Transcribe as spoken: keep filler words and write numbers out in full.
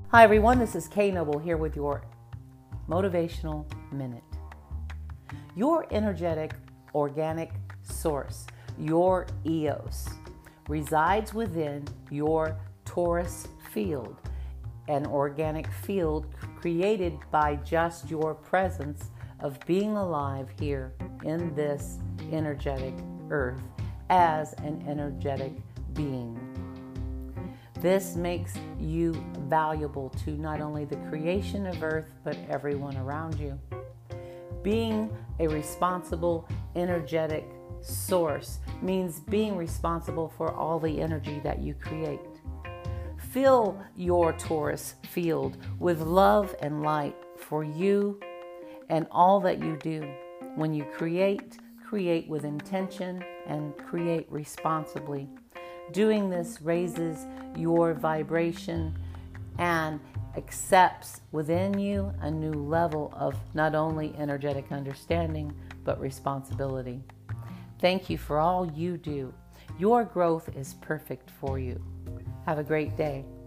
Hi everyone, this is Kay Noble here with your Motivational Minute. Your energetic, organic source, your E O S, resides within your torus field, an organic field created by just your presence of being alive here in this energetic earth as an energetic being. This makes you valuable to not only the creation of Earth, but everyone around you. Being a responsible, energetic source means being responsible for all the energy that you create. Fill your torus field with love and light for you and all that you do. When you create, create with intention and create responsibly. Doing this raises your vibration and accepts within you a new level of not only energetic understanding, but responsibility. Thank you for all you do. Your growth is perfect for you. Have a great day.